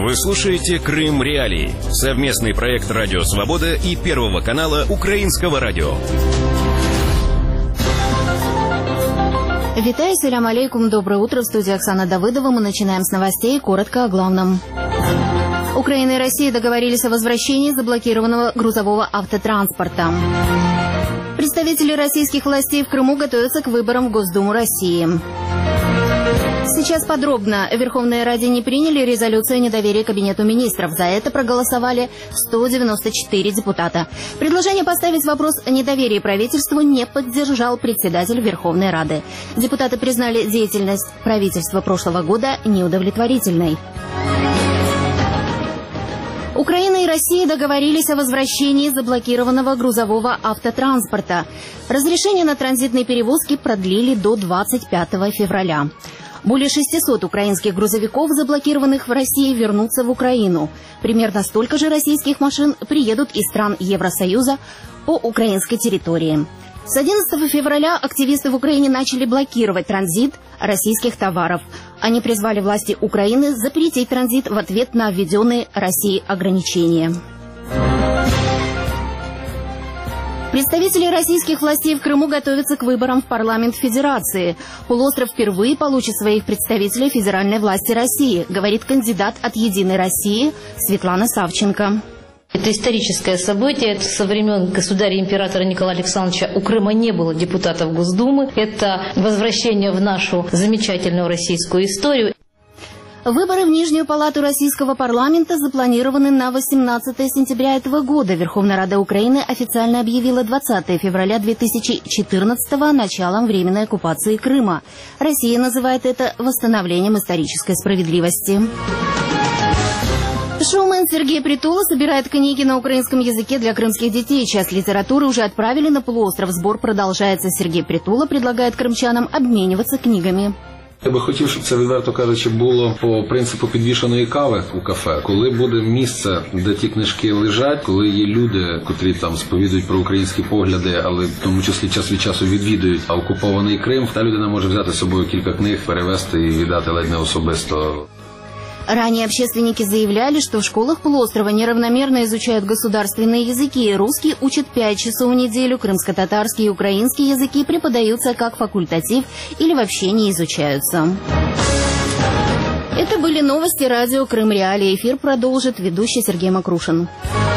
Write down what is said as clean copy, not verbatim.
Вы слушаете «Крым Реалии» – совместный проект «Радио Свобода» и Первого канала Украинского радио. Витаю, салям алейкум, доброе утро, в студии Оксана Давыдова. Мы начинаем с новостей, коротко о главном. Украина и Россия договорились о возвращении заблокированного грузового автотранспорта. Представители российских властей в Крыму готовятся к выборам в Госдуму России. Сейчас подробно. В Верховной Раде не приняли резолюцию о недоверии Кабинету министров. За это проголосовали 194 депутата. Предложение поставить вопрос о недоверии правительству не поддержал председатель Верховной Рады. Депутаты признали деятельность правительства прошлого года неудовлетворительной. Украина и Россия договорились о возвращении заблокированного грузового автотранспорта. Разрешение на транзитные перевозки продлили до 25 февраля. Более 600 украинских грузовиков, заблокированных в России, вернутся в Украину. Примерно столько же российских машин приедут из стран Евросоюза по украинской территории. С 11 февраля активисты в Украине начали блокировать транзит российских товаров. Они призвали власти Украины запретить транзит в ответ на введенные Россией ограничения. Представители российских властей в Крыму готовятся к выборам в парламент Федерации. Полуостров впервые получит своих представителей федеральной власти России, говорит кандидат от «Единой России» Светлана Савченко. Это историческое событие. Со времен государя-императора Николая Александровича у Крыма не было депутатов Госдумы. Это возвращение в нашу замечательную российскую историю. Выборы в Нижнюю палату российского парламента запланированы на 18 сентября этого года. Верховная Рада Украины официально объявила 20 февраля 2014-го началом временной оккупации Крыма. Россия называет это восстановлением исторической справедливости. Шоумен Сергей Притула собирает книги на украинском языке для крымских детей. Часть литературы уже отправили на полуостров. Сбор продолжается. Сергей Притула предлагает крымчанам обмениваться книгами. Я би хотів, щоб це, відверто кажучи, було по принципу підвішаної кави у кафе. Коли буде місце, де ті книжки лежать, коли є люди, котрі там сповідують про українські погляди, але в тому числі час від часу відвідують окупований Крим, та людина може взяти з собою кілька книг, перевезти і віддати ледь не особисто. Ранее общественники заявляли, что в школах полуострова неравномерно изучают государственные языки. Русский учат 5 часов в неделю, крымско-татарский и украинский языки преподаются как факультатив или вообще не изучаются. Это были новости радио «Крым Реалии». Эфир продолжит ведущий Сергей Макрушин.